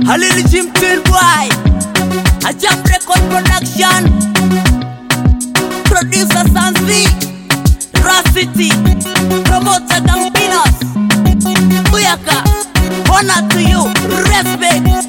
A little Jim Twin Boy, a Jump Record Production, Producer Sansi, Ras City, Promoter Gampinos, Buyaka, honor to you, respect.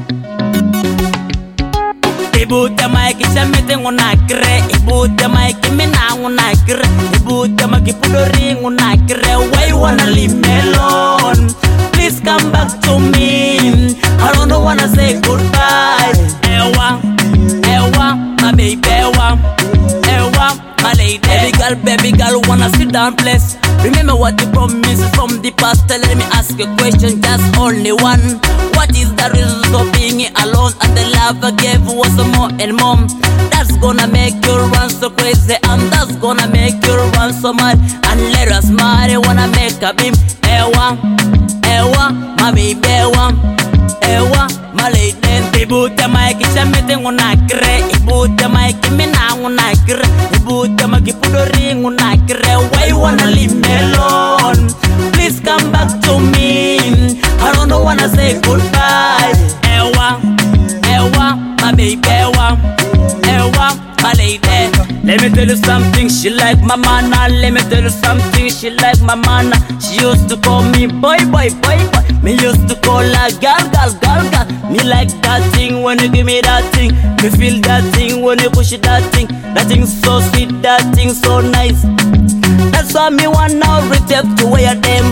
Ibuta maiki chamete ngunakre, ibuta maiki mina ngunakre, ibuta maiki pudori ngunakre. Why you wanna leave me alone? Please come back to me. I don't wanna say goodbye. Ewa, Ewa, my baby, Ewa, Ewa, my lady. Baby girl, wanna sit down, please. Remember what you promised from the past. Let me ask you a question, just only one. What is the reason of being alone? And the love I gave was more and more. That's gonna make you run so crazy, and that's gonna make you run so mad. And let us marry, wanna make a beam. Ewa, Ewa, my baby, Ewa, Ewa, my lady. Ibuta maiki chamete ngunakre, ibuta maiki mina ngunakre, ibuta maiki pudori ngunakre. Why you wanna leave me alone? Please come back to me. I don't wanna say goodbye. Ewa, Ewa, my baby, Ewa, Ewa, my lady. Let me tell you something, she like my mana. Let me tell you something, she like my mana. She used to call me boy, boy, boy, boy. Me used to call her girl, girl, girl, girl. Me like that thing when you give me that thing. Me feel that thing when you push that thing. That thing so sweet, that thing so nice. That's why me wanna return to where them.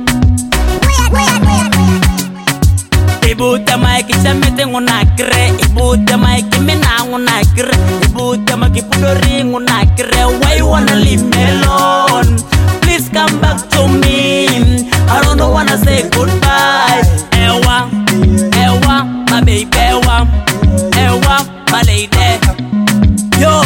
Ibuta maiki chamete ngunakre, ibuta maiki mina ngunakre, ibuta maiki pudori ngunakre. Why you wanna leave me alone? Please come back to me. I don't wanna say goodbye. Ewa, Ewa, my baby, Ewa, Ewa, my lady. Yo,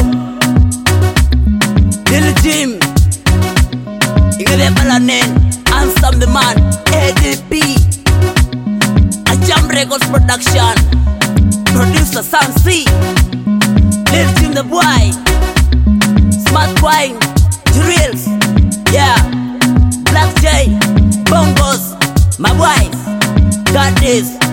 Lil Jim, you get a balanin, Ansam the man, ADP. Jump Records Production, Producer Sansi, Lil Jim the boy, Smart Wine, Drills, yeah, Black J, Bongos, my wife, got this.